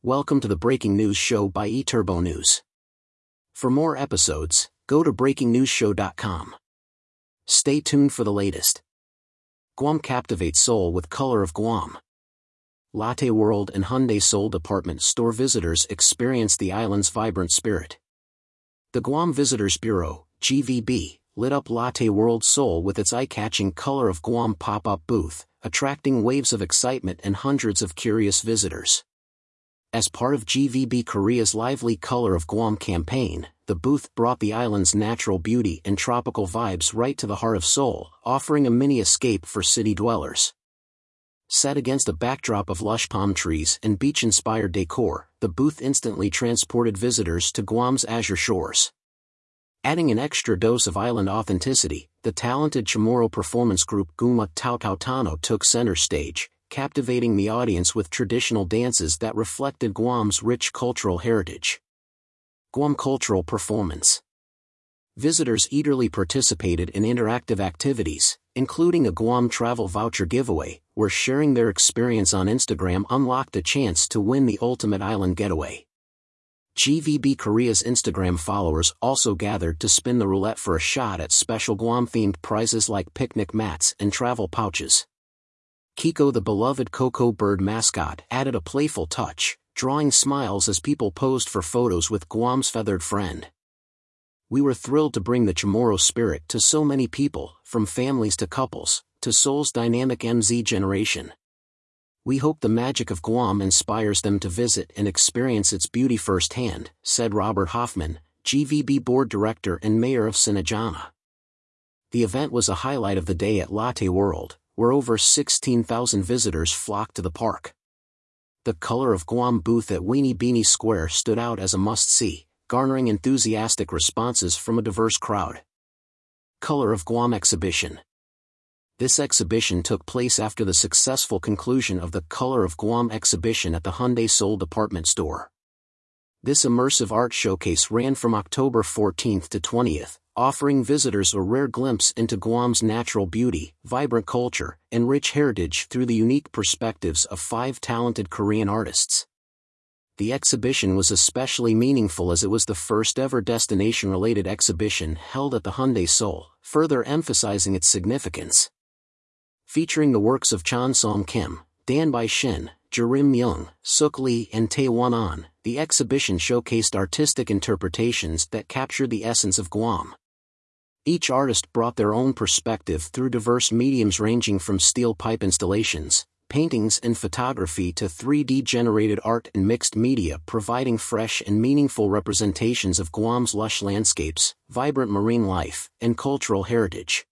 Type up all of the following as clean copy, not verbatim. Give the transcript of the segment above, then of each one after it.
Welcome to the Breaking News Show by eTurbo News. For more episodes, go to breakingnewsshow.com. Stay tuned for the latest. Guam captivates Seoul with color of Guam. Lotte World and Hyundai Seoul department store visitors experience the island's vibrant spirit. The Guam Visitors Bureau, GVB, lit up Lotte World Seoul with its eye-catching Color of Guam pop-up booth, attracting waves of excitement and hundreds of curious visitors. As part of GVB Korea's lively Color of Guam campaign, the booth brought the island's natural beauty and tropical vibes right to the heart of Seoul, offering a mini escape for city dwellers. Set against a backdrop of lush palm trees and beach-inspired decor, the booth instantly transported visitors to Guam's azure shores. Adding an extra dose of island authenticity, the talented Chamorro performance group Guma Taukautano took center stage, captivating the audience with traditional dances that reflected Guam's rich cultural heritage. Guam Cultural Performance. Visitors eagerly participated in interactive activities, including a Guam travel voucher giveaway, where sharing their experience on Instagram unlocked a chance to win the ultimate island getaway. GVB Korea's Instagram followers also gathered to spin the roulette for a shot at special Guam-themed prizes like picnic mats and travel pouches. Kiko, the beloved Coco bird mascot, added a playful touch, drawing smiles as people posed for photos with Guam's feathered friend. We were thrilled to bring the Chamorro spirit to so many people, from families to couples, to Seoul's dynamic MZ generation. We hope the magic of Guam inspires them to visit and experience its beauty firsthand, said Robert Hoffman, GVB board director and mayor of Sinajana. The event was a highlight of the day at Lotte World, where over 16,000 visitors flocked to the park. The Color of Guam booth at Weenie Beanie Square stood out as a must-see, garnering enthusiastic responses from a diverse crowd. Color of Guam Exhibition. This exhibition took place after the successful conclusion of the Color of Guam exhibition at the Hyundai Seoul department store. This immersive art showcase ran from October 14th to 20th, offering visitors a rare glimpse into Guam's natural beauty, vibrant culture, and rich heritage through the unique perspectives of 5 talented Korean artists. The exhibition was especially meaningful as it was the first-ever destination-related exhibition held at the Hyundai Seoul, further emphasizing its significance. Featuring the works of Chon Song Kim, Dan Bai Shin, Jarim Young, Suk Lee and Tae Won An, the exhibition showcased artistic interpretations that captured the essence of Guam. Each artist brought their own perspective through diverse mediums ranging from steel pipe installations, paintings and photography to 3D-generated art and mixed media, providing fresh and meaningful representations of Guam's lush landscapes, vibrant marine life, and cultural heritage.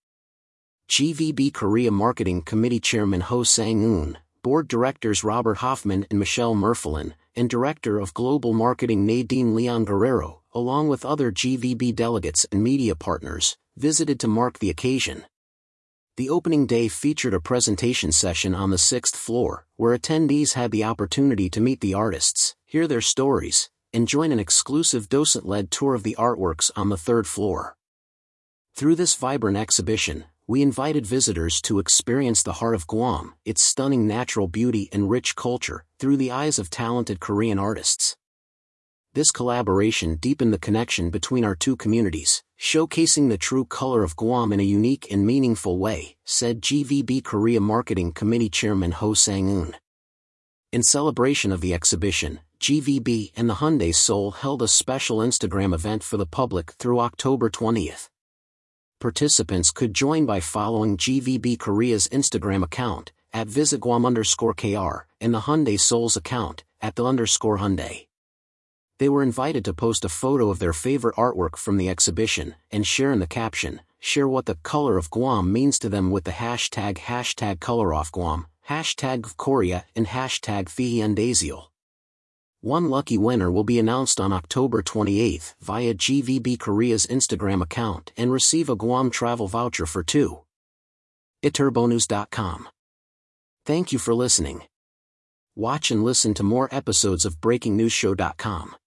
GVB Korea Marketing Committee Chairman Ho Sang-eun, Board Directors Robert Hoffman and Michelle Merfelin, and Director of Global Marketing Nadine Leon Guerrero, along with other GVB delegates and media partners, visited to mark the occasion. The opening day featured a presentation session on the 6th floor, where attendees had the opportunity to meet the artists, hear their stories, and join an exclusive docent-led tour of the artworks on the 3rd floor. Through this vibrant exhibition, we invited visitors to experience the heart of Guam, its stunning natural beauty and rich culture, through the eyes of talented Korean artists. This collaboration deepened the connection between our two communities, showcasing the true color of Guam in a unique and meaningful way, said GVB Korea Marketing Committee Chairman Ho Sang-eun. In celebration of the exhibition, GVB and the Hyundai Seoul held a special Instagram event for the public through October 20th. Participants could join by following GVB Korea's Instagram account, at visitguam_kr, and the Hyundai Seoul's account, at @the_Hyundai. They were invited to post a photo of their favorite artwork from the exhibition, and share in the caption, share what the color of Guam means to them with the hashtag #ColorOfGuam, #Korea, and #Thiendasiel. One lucky winner will be announced on October 28th via GVB Korea's Instagram account and receive a Guam travel voucher for 2. eTurboNews.com. Thank you for listening. Watch and listen to more episodes of BreakingNewsShow.com.